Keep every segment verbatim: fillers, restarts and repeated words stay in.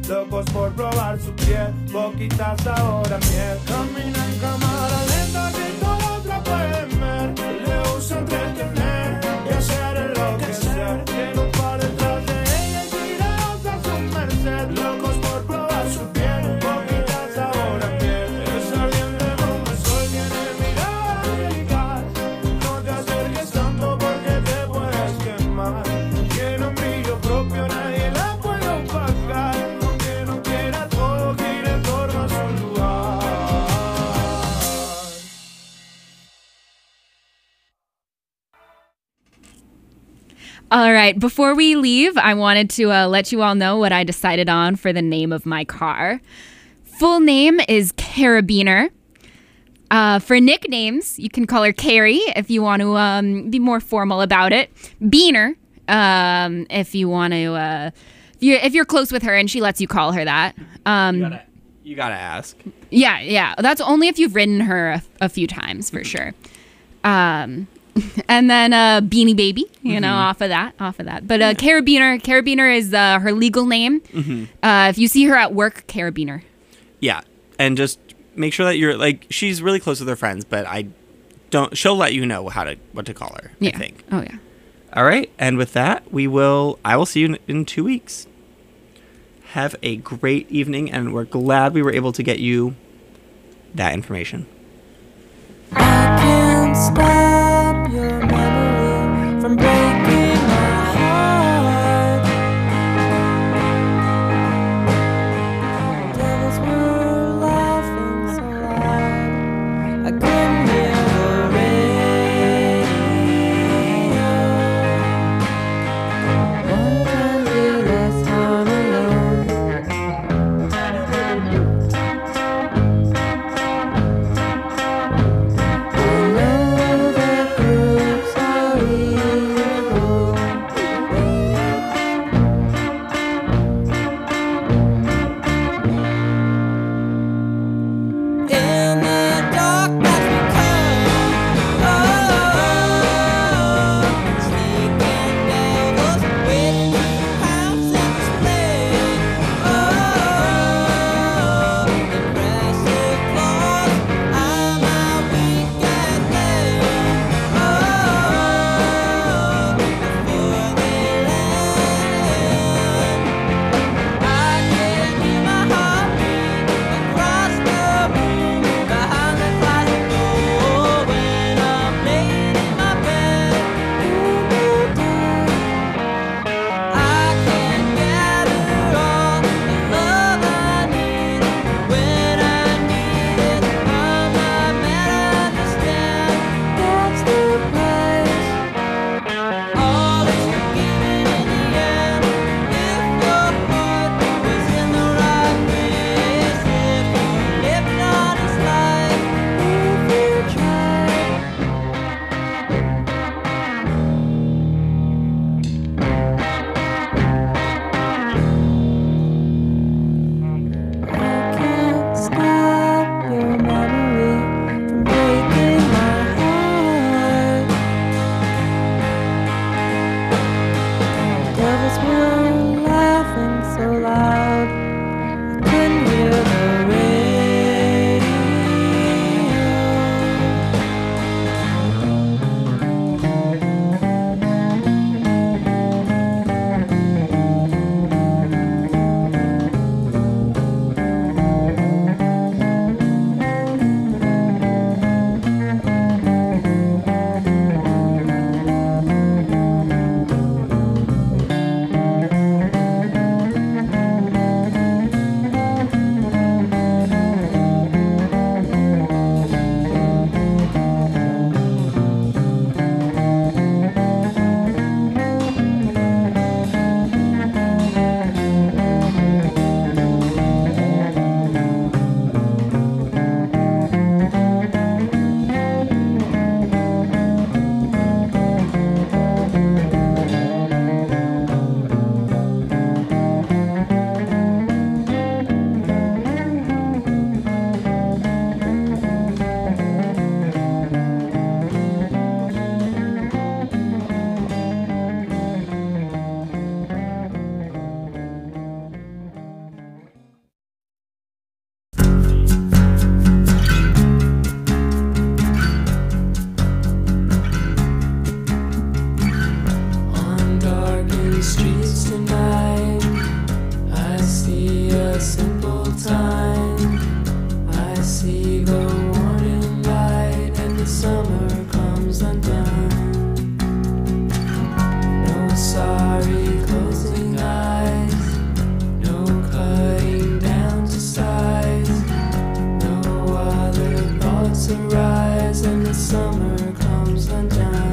locos por probar su piel, poquitas ahora miel. Camina en cámara lenta que todos la pueden ver, le gusta entretener y hacer enloquecer. Tiene un par detrás de ella y tirados a su merced, locos por probar su piel, poquitas ahora miel. Es ardiente como el sol, tiene mirada angelical, no te acerques tanto porque te puedes quemar. Tiene un brillo propio, nadie la puede opacar, aunque no quiera todo gira en torno a su lugar. All right, before we leave, I wanted to uh, let you all know what I decided on for the name of my car. Full name is Carabiner. Uh, for nicknames, you can call her Carrie if you want to um, be more formal about it. Beaner, um, if you want to, uh, if you're, if you're close with her and she lets you call her that. Um, You gotta, you gotta ask. yeah, yeah. That's only if you've ridden her a, a few times for sure. Um, and then uh, Beanie Baby, you know, Mm-hmm. off of that, off of that. But uh, Carabiner, Carabiner is uh, her legal name. Mm-hmm. Uh, if you see her at work, Carabiner. Yeah, and just make sure that you're like she's really close with her friends, but I don't. She'll let you know how to what to call her. Yeah. I think. Oh yeah. All right, and with that, we will. I will see you in, in two weeks. Have a great evening, and we're glad we were able to get you that information. I can't stop your memory from breaking my heart. Devils were laughing so loud I couldn't hear the radio. One time the last time alone. I know a simple time. I see the warning light and the summer comes undone. No sorry closing eyes, no cutting down to size, no other thoughts arise and the summer comes undone.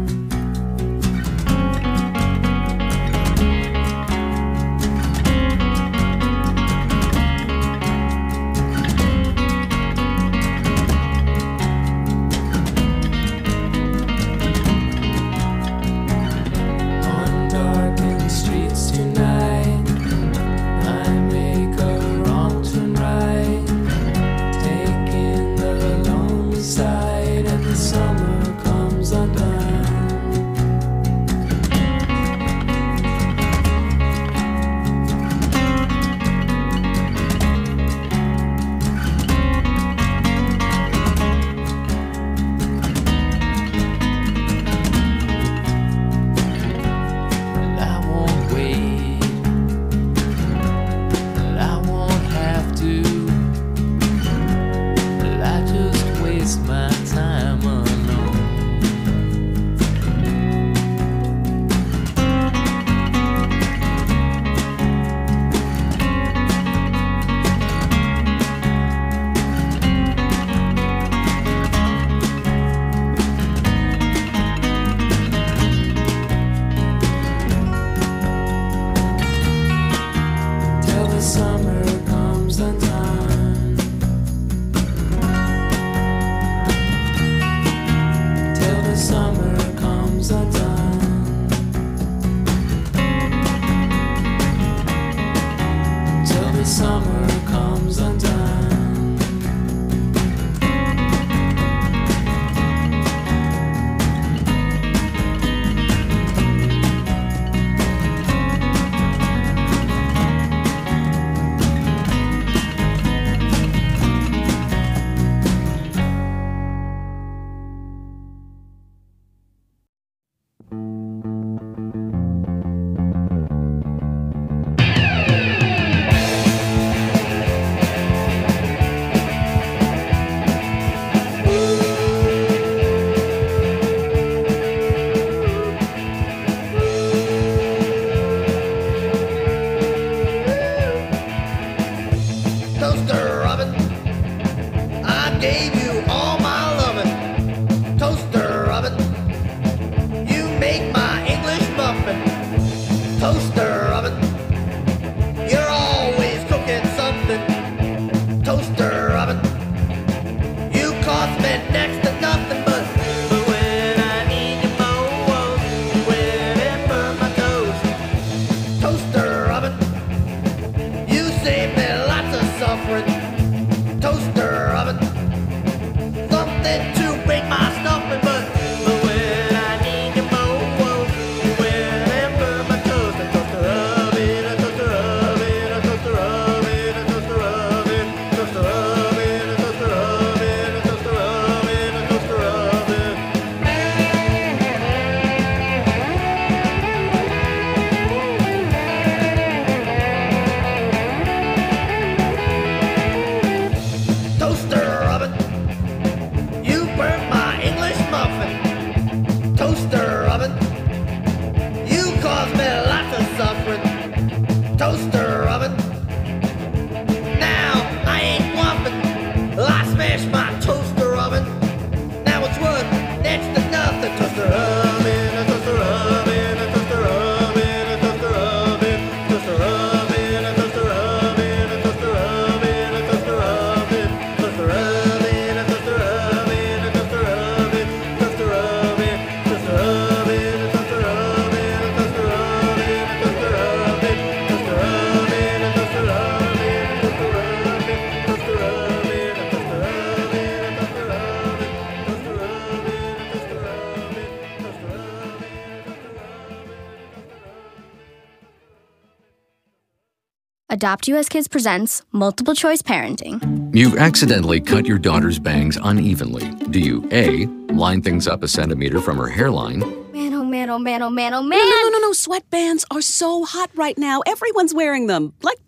Adopt U S Kids presents Multiple Choice Parenting. You've accidentally cut your daughter's bangs unevenly. Do you A, line things up a centimeter from her hairline? Man, oh man, oh man, oh man, oh man! No, no, no, no, no. Sweatbands are so hot right now. Everyone's wearing them. Like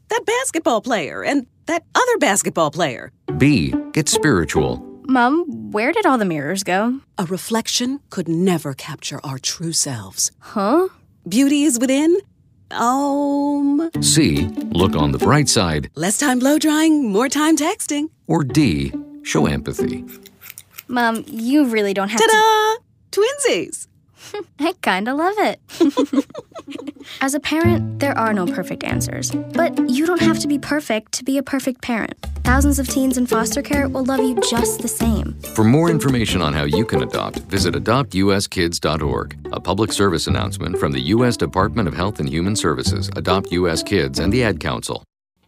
that basketball player and that other basketball player. B. Get spiritual. Mom, where did all the mirrors go? A reflection could never capture our true selves. Huh? Beauty is within. Um. C. Look on the bright side. Less time blow drying, more time texting. Or D. Show empathy. Mom, you really don't have to... Ta-da! Twinsies! I kinda love it. As a parent, there are no perfect answers. But you don't have to be perfect to be a perfect parent. Thousands of teens in foster care will love you just the same. For more information on how you can adopt, visit adopt u s kids dot org. A public service announcement from the U S Department of Health and Human Services, Adopt U S Kids, and the Ad Council.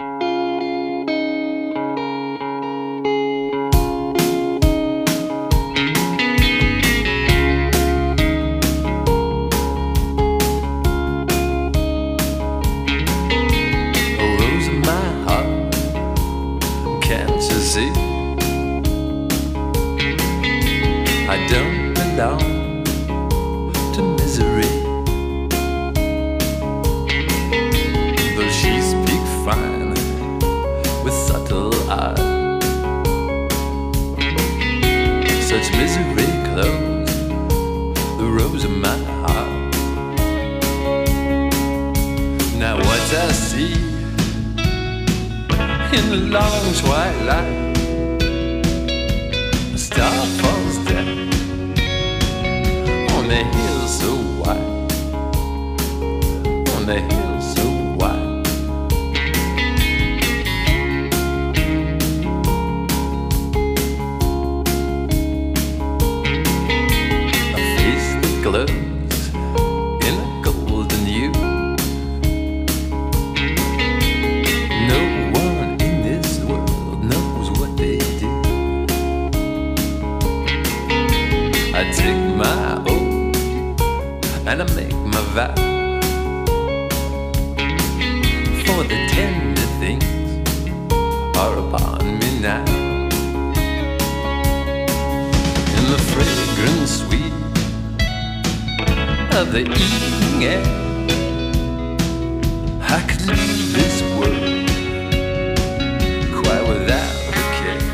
I don't belong to misery, though she speaks fine with subtle eye. Such misery clothes the rose of my heart. Now what I see in the long twilight, a star falls down on the hill so wide, on the hill so wide. A face that glows in a golden hue. No one in this world knows what they do. I take my oath and I make my vow, for the tender things are upon me now. In the fragrant sweet of the evening air, I could leave this world quite without a care.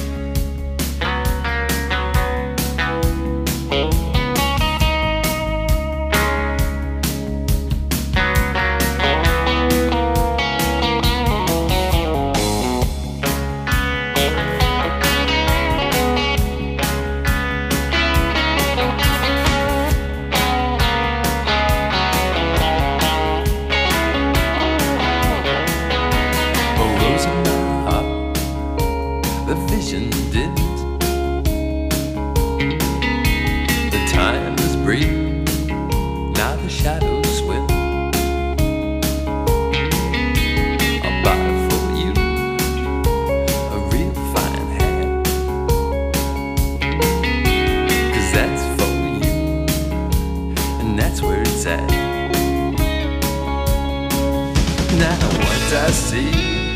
I see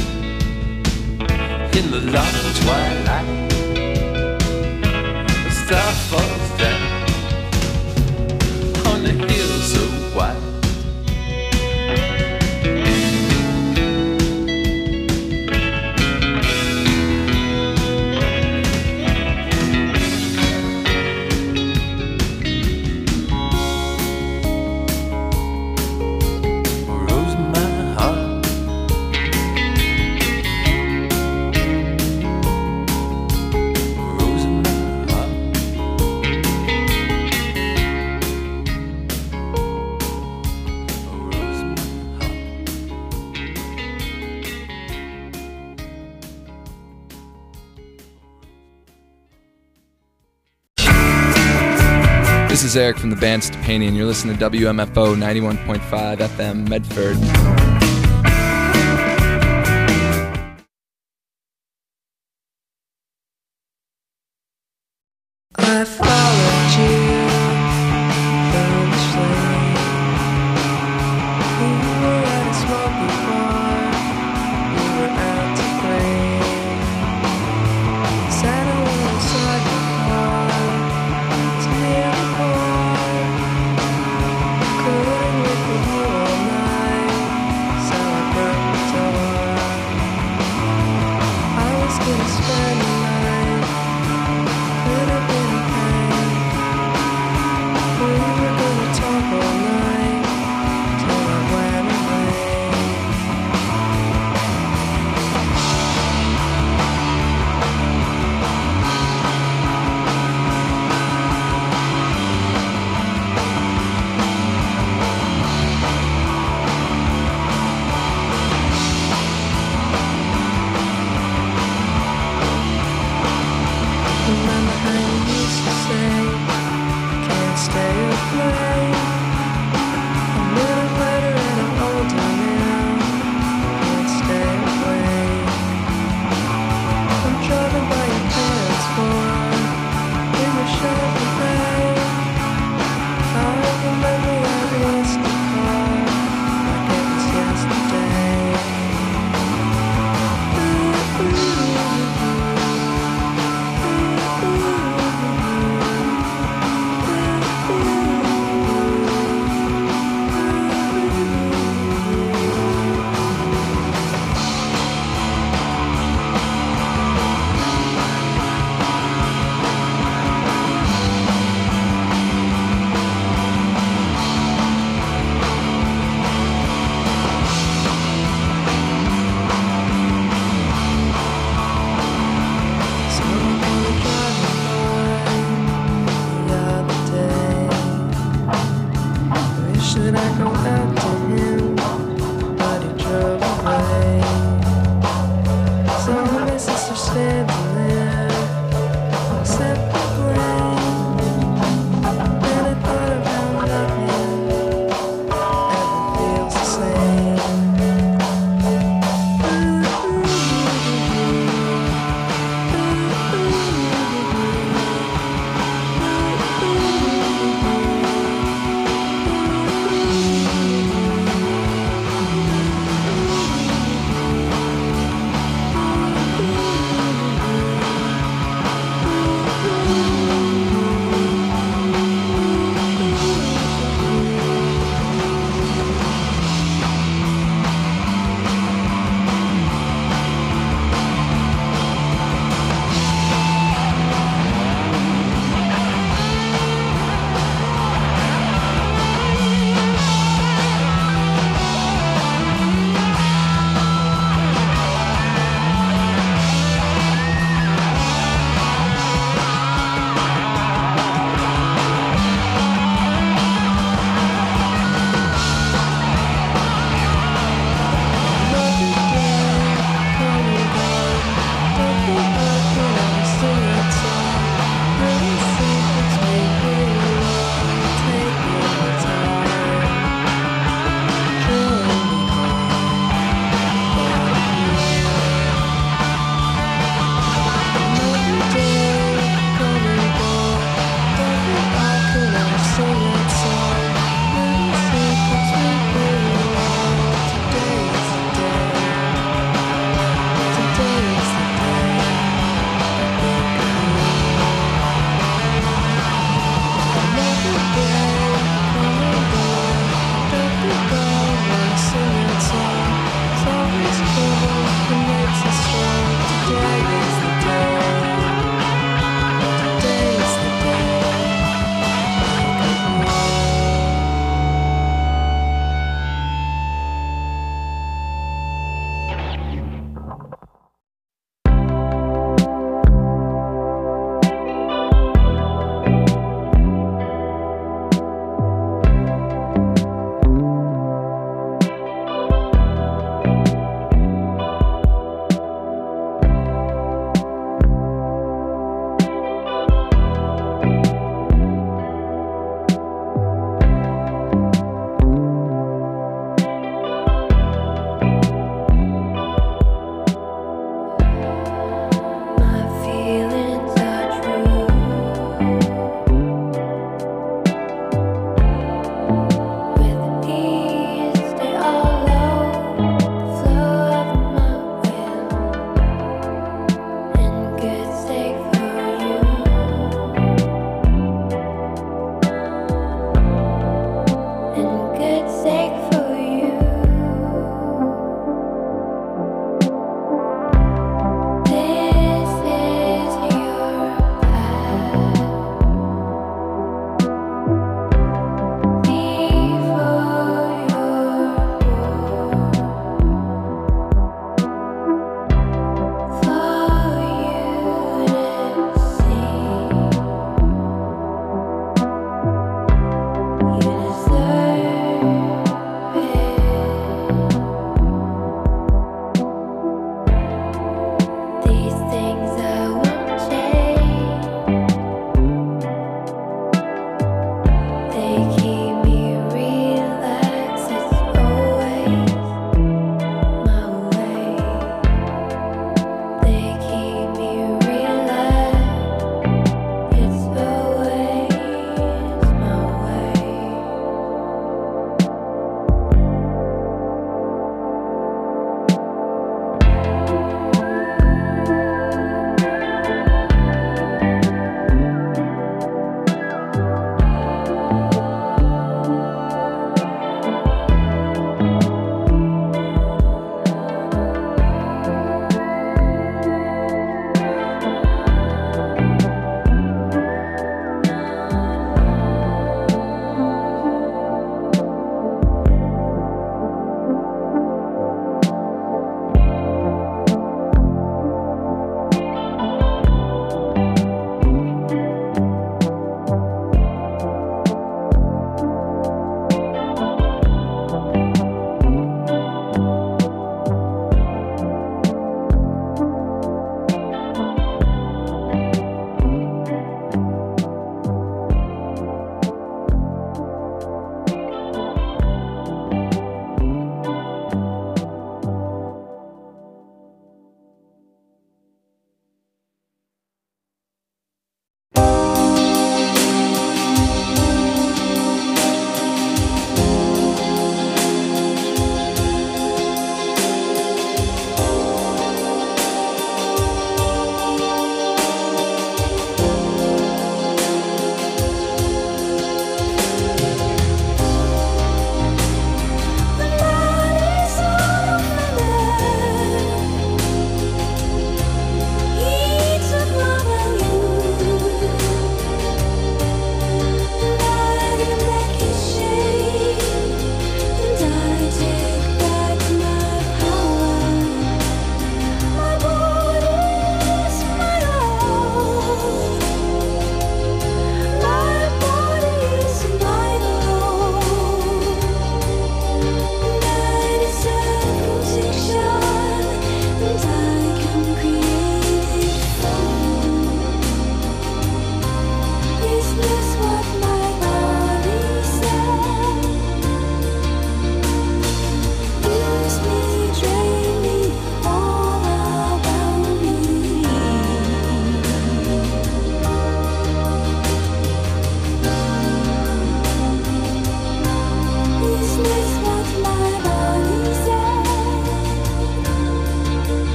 in the long twilight, a star falls down on the hill so wide. This is Eric from the band Stepani, and you're listening to W M F O ninety-one point five F M Medford. I followed you down the street. We were at a smoky bar. We were out to play. Sat alongside the car. It's near the bar. Couldn't wait for you all night. flame. A minute later and I'm older now. Can't stay away. I'm driving by your parents' farm in the Chevrolet. I remember that rusty car like it was yesterday. Ooh, ooh, ooh, ooh, ooh.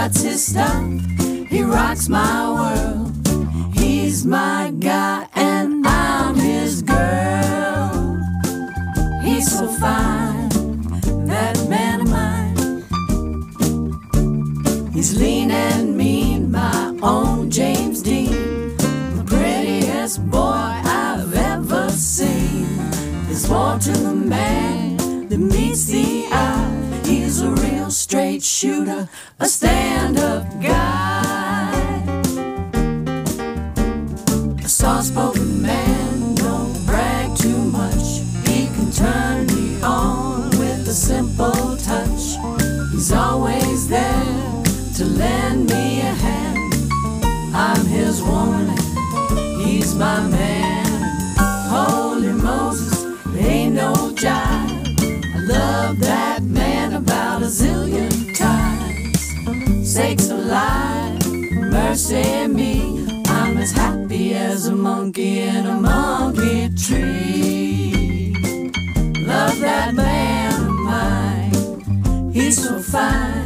that's his stuff. He rocks my world. He's my guy and I'm his girl. He's so fine, that man of mine. He's lean and mean, my own James Dean. The prettiest boy I've ever seen. There's more to the man than meets the eye. He's a real straight shooter, a stand-up guy. A soft-spoken man, don't brag too much. He can turn me on with a simple touch. He's always there to lend me a hand. I'm his woman, he's my man. Holy Moses, there ain't no jive. I love that man about a zillion times. Sakes alive, mercy me. I'm as happy as a monkey in a monkey tree. Love that man of mine, he's so fine.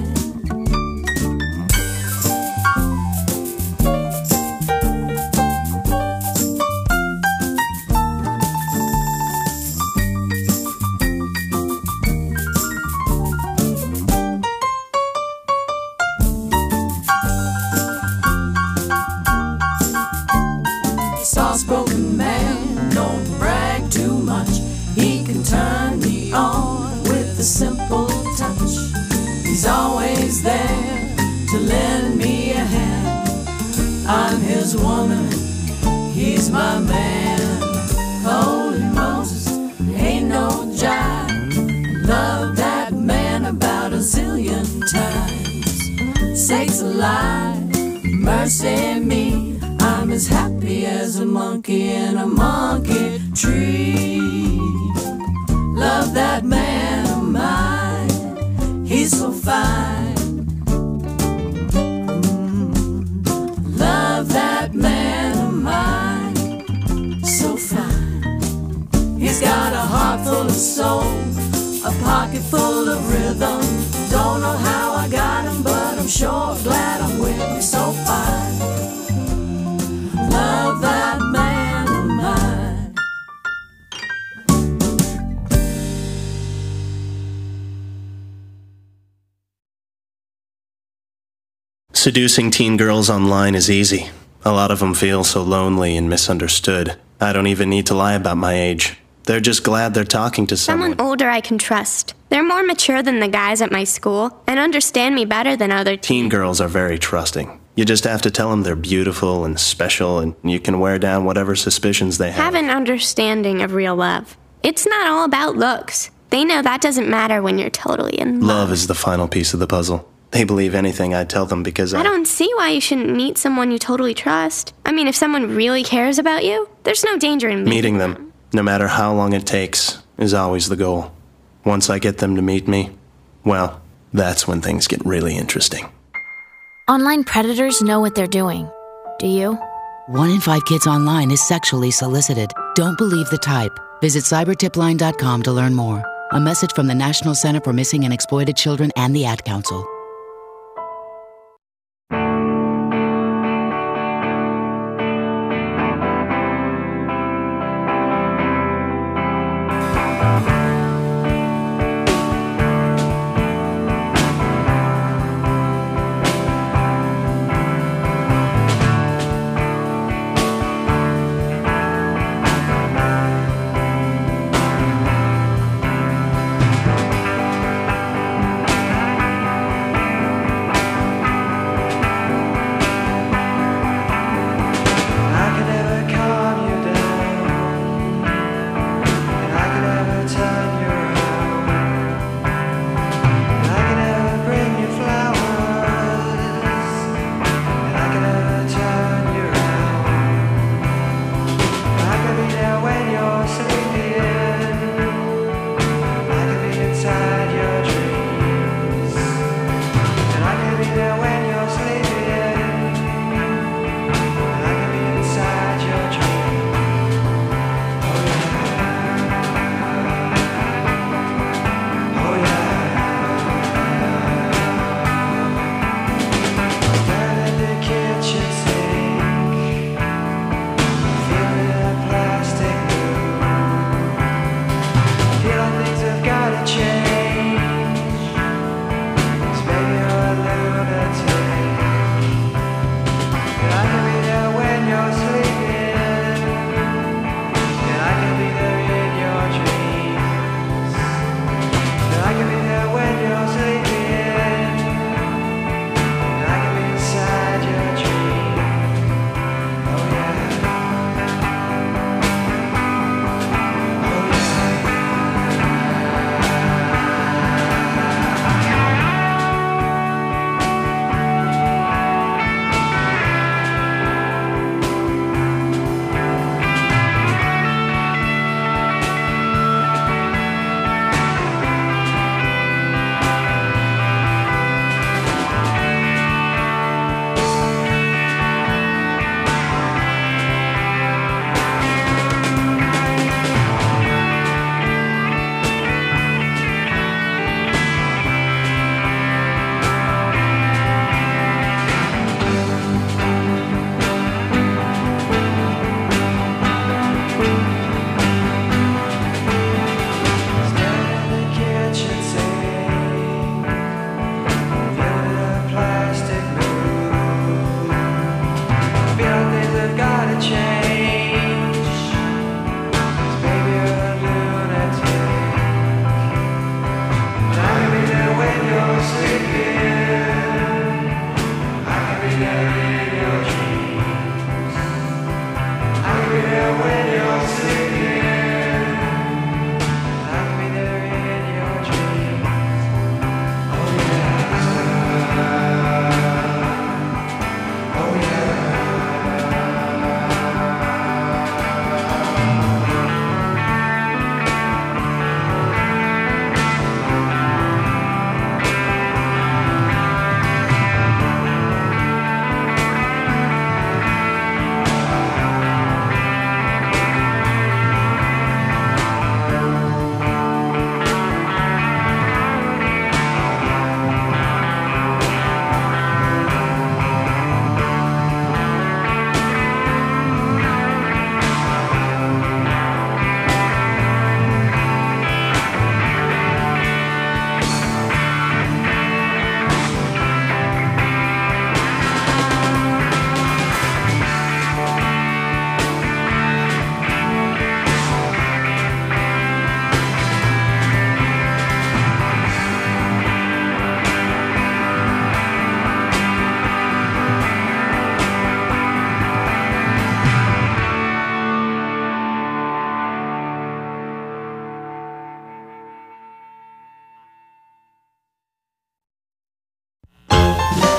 Soft-spoken man, don't brag too much. He can turn me on with a simple touch. He's always there to lend me a hand. I'm his woman, he's my man. Holy Moses, there ain't no jive. Love that man about a zillion times. Sakes alive, mercy me. I'm as happy as a monkey in a monkey tree. Love that man of mine, he's so fine. Mm. Love that man of mine, so fine. He's got a heart full of soul, a pocket full of rhythm. Don't know how I got him, but I'm sure glad I'm with him, so fine. Love that man of mine. Seducing teen girls online is easy. A lot of them feel so lonely and misunderstood. I don't even need to lie about my age. They're just glad they're talking to someone. Someone older I can trust. They're more mature than the guys at my school and understand me better than other teens. Teen girls are very trusting. You just have to tell them they're beautiful and special, and you can wear down whatever suspicions they have. Have an understanding of real love. It's not all about looks. They know that doesn't matter when you're totally in love. Love is the final piece of the puzzle. They believe anything I tell them because I... I don't see why you shouldn't meet someone you totally trust. I mean, if someone really cares about you, there's no danger in meeting, meeting them. them. No matter how long it takes, is always the goal. Once I get them to meet me, well, that's when things get really interesting. Online predators know what they're doing. Do you? One in five kids online is sexually solicited. Don't believe the type. Visit cyber tip line dot com to learn more. A message from the National Center for Missing and Exploited Children and the Ad Council.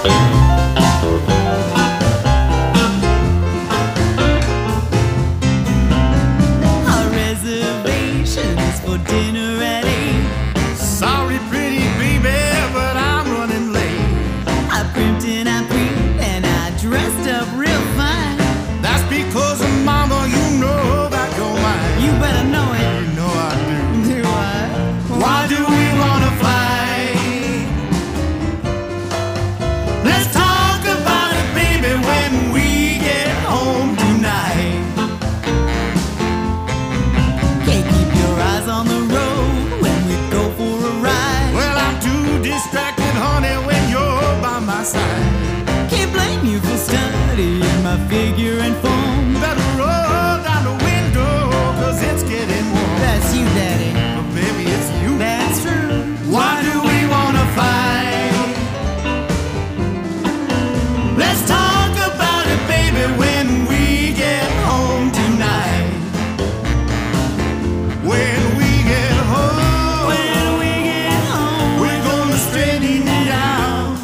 Our reservation is for dinner at eight. Sorry, pretty baby, but I'm running late. I primped and I prepped and I dressed up real fine. That's because, mama, you know that you're mine. You better know it. You know I do. Do I? Why do we wanna fight? Let's talk about it, baby, when we get home tonight. Can't keep your eyes on the road when we go for a ride. Well, I'm too distracted, honey, when you're by my side. Can't blame you for studying my figure and form. Better roll down the window, cause it's getting warm. That's you, Daddy. But baby, it's you. That's true. Why do we wanna fight? Let's talk about it, baby, when we get home tonight. When we get home, When we get home, we're gonna straighten it out.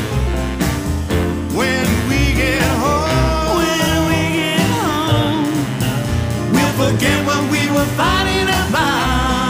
When we get home, when we get home, we'll forget what we were fighting about.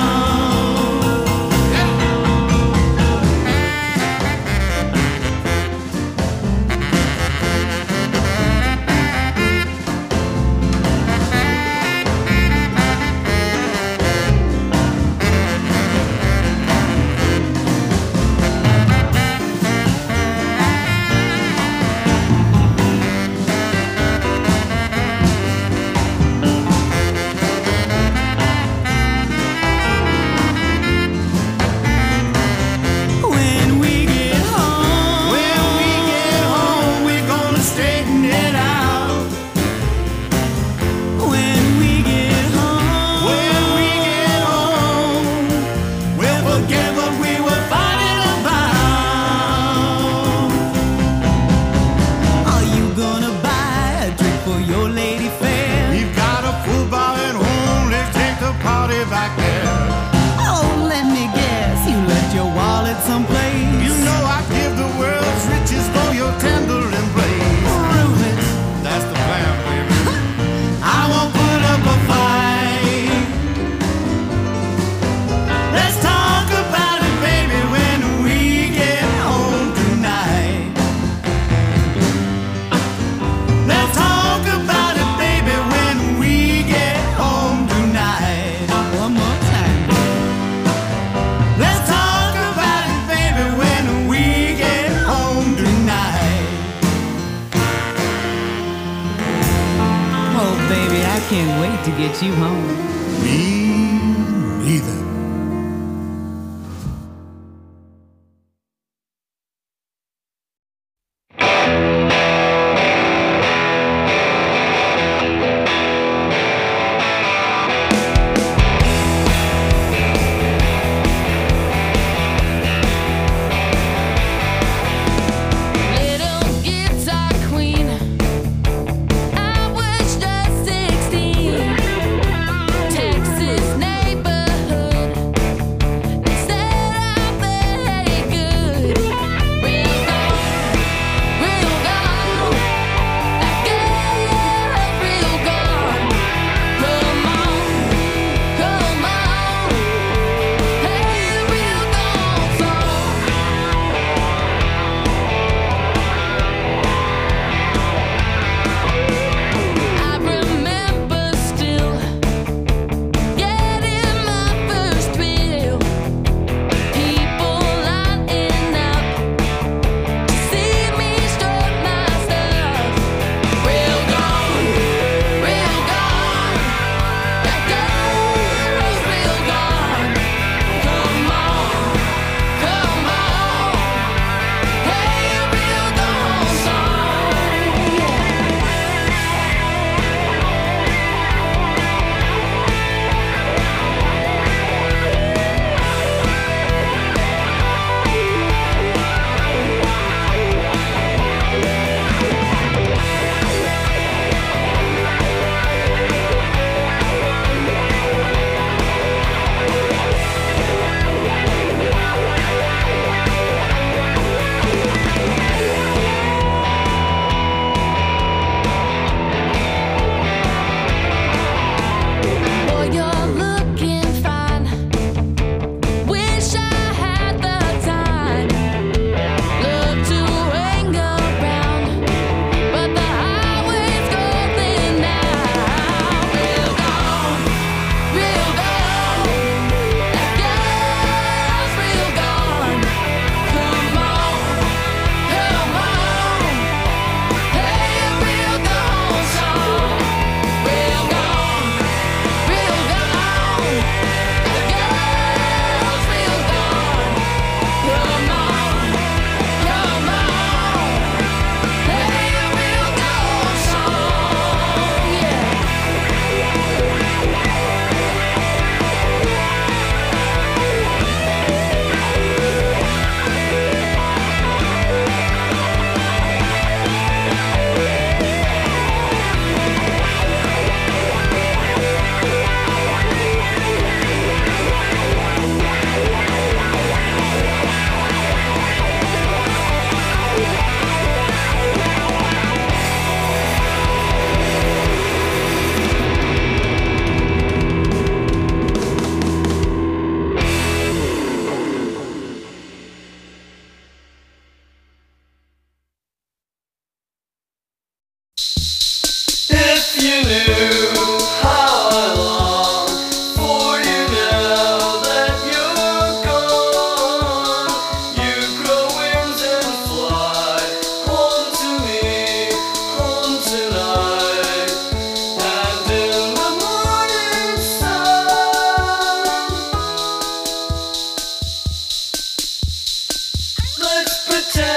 when we get home, When we get home, we're gonna straighten it out. when we get home, When we get home, we'll forget what we were fighting about. are you gonna buy a drink for your lady fair? We've got a full bar at home, let's take the party back there. Oh, let me guess, you left your wallet someplace. You know I give the world's riches for your tender embrace. Prove it. That's the plan, baby. I won't put up a fight. Let's talk about it, baby, when we get home tonight. Let's talk about it, baby, when we get home tonight. One more time. Let's talk about it, baby, when we get home tonight. Oh, baby, I can't wait to get you home. Me neither. Little guitar queen, I was just sixteen. Texas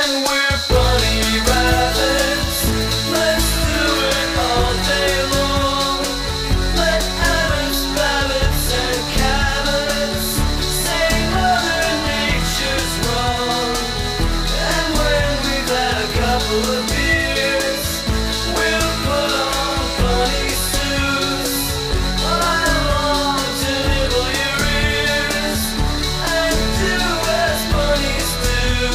pretend we're bunny rabbits. Let's do it all day long. Let Adams, Babbitts, and Cabots say Mother Nature's wrong. And when we've had a couple of beers, we'll put on bunny suits. I long to nibble your ears and do as bunnies do.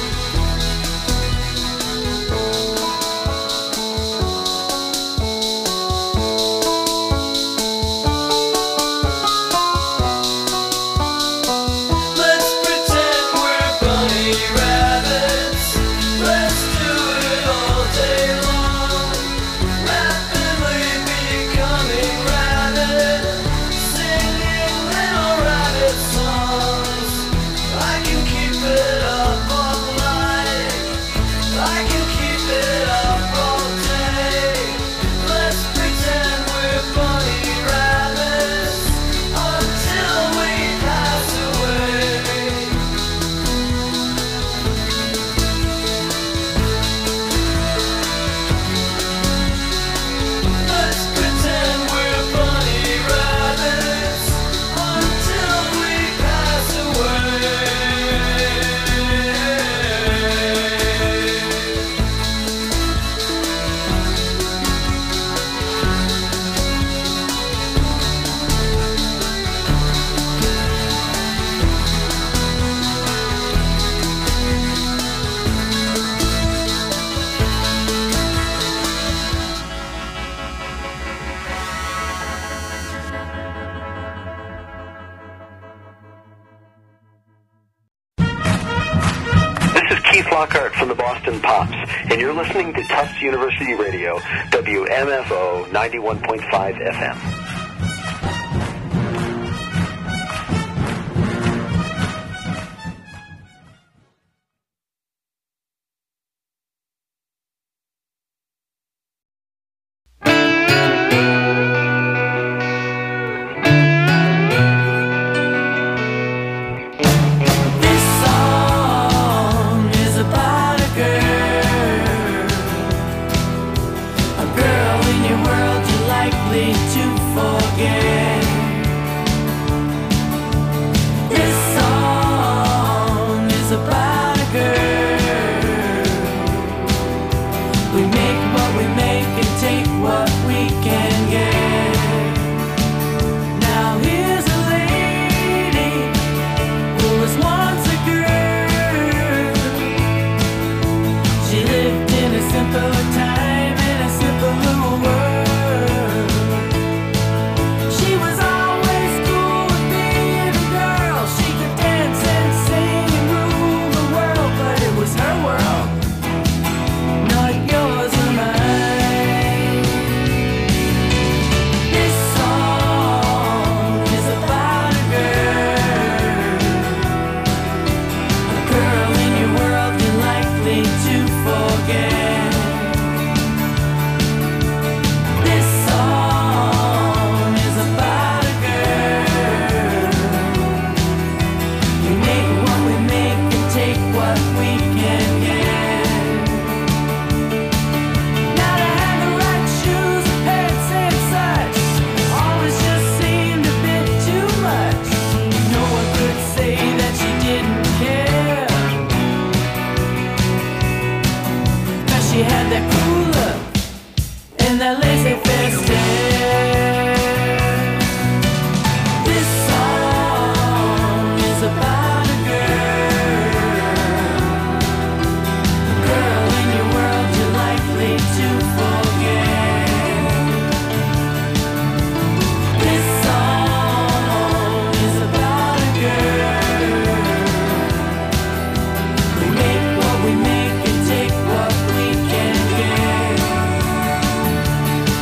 Let's pretend we're bunny rabbits. Let's do it all day long. Rapidly becoming rabid, singing little rabbit songs. I can keep it up all night. I can keep it up all day. Let's pretend we're bunny rabbits until we pass away. Let's pretend we're bunny rabbits until we pass away. This is Keith Lockhart from the Boston Pops, and you're listening to Tufts University Radio, W M F O ninety-one point five F M. This song is about a girl, a girl in your world you're likely to forget. This song is about a girl. We make what we make and take what we can get. Now here's a lady who was once a girl. She lived in a simpler time, in a simpler world. She was always cool with being a girl. She could dance and sing and rule the world, but it was her world, not yours or mine. This song is about a girl, a girl in your world you're likely to forget. This song is about a girl. We make what we make and take what we can get. Now to have the right shoes, pants and such always just seemed a bit too much. No one could say that she didn't care, 'cause she had that cool look and that laissez-faire stare. This song is about a girl, a girl in your world you're likely to forget. This song is about a girl. We make what we make and take what we can get.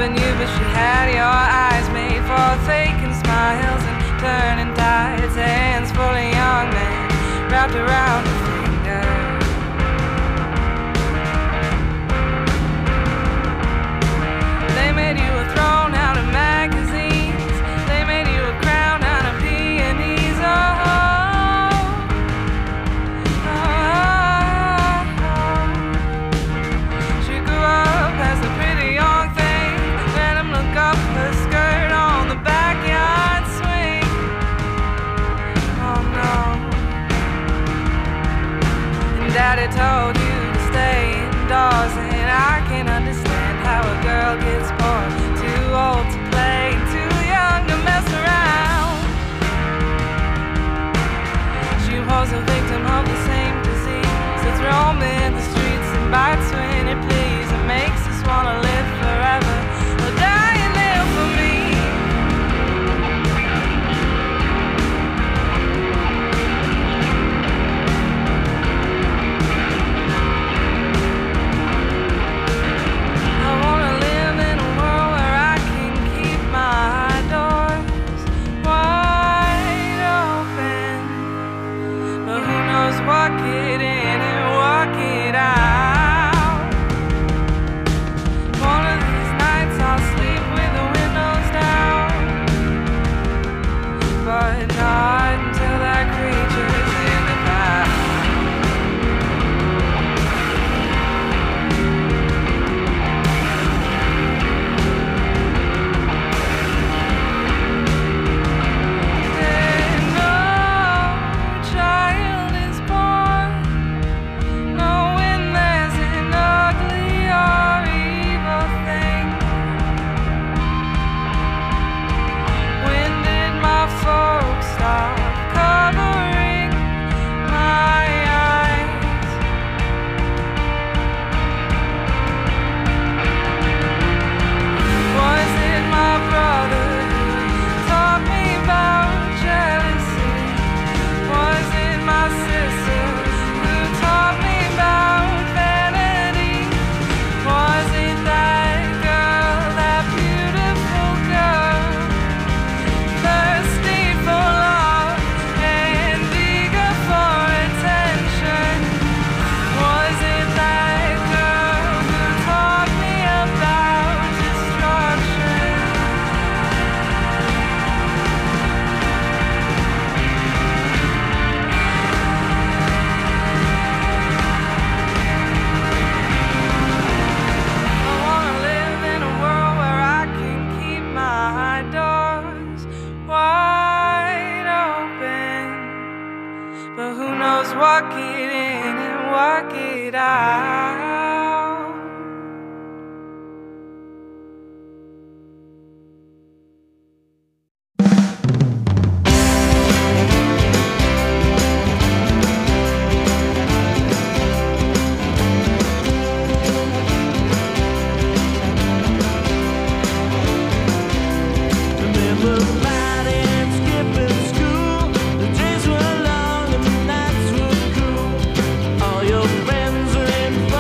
loving you, but she had your eyes made for faking smiles and turning tides. Hands full of young men wrapped around her finger. They made you a throne out of magazines. They made you a crown out of peonies. Oh, oh, oh. She grew up as a pretty young thing. Let him look up her skirt on the backyard swing. Oh no. And Daddy told you to stay indoors, and I can understand how a girl gets bored. Too old to play, too young to mess around. She was a victim of the same disease that's roaming the streets and bites when it pleases. It makes us wanna live forever or die and live for me. I wanna live in a world where I can keep my doors wide open, but who knows what get in and what get out. One of these nights I'll sleep with the windows down, but not until that creature's in the past. And no child is born knowing there's an ugly or evil thing. When did my folks stop covering my eyes? Was it my brother who taught me about jealousy? Was it my sister who taught me about vanity? Was it that girl, that beautiful girl, thirsty for love and eager for attention? Was it that girl who taught me about destruction? I wanna live in a world where I can keep my doors wide open, but who knows what get in and what get out. Remember riding and skipping school. The days were long and the nights were cool. All your friends were in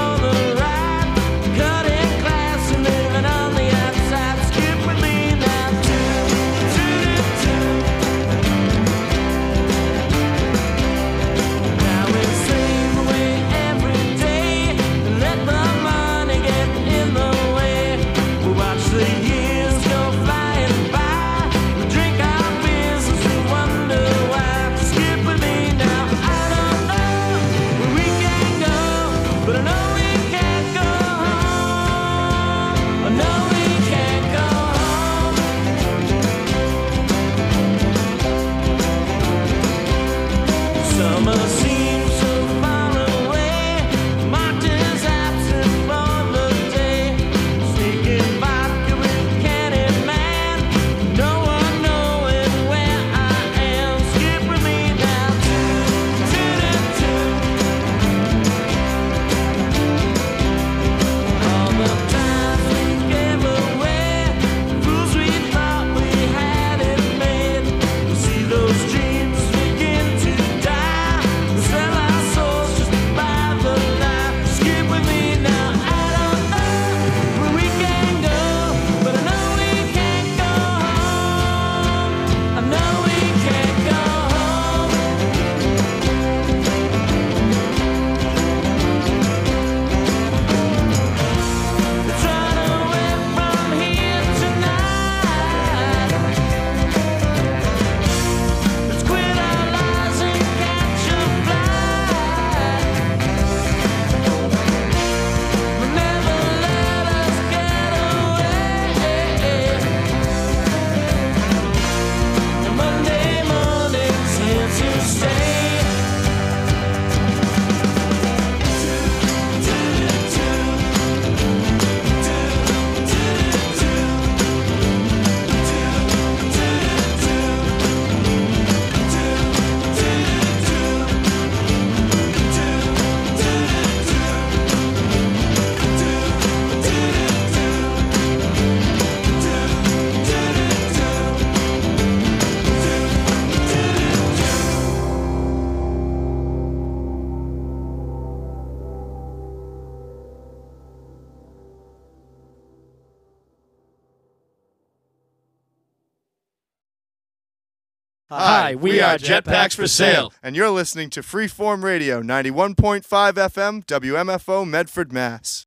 Hi, we are Jetpacks for Sale, and you're listening to Freeform Radio, ninety-one point five F M, W M F O, Medford, Mass.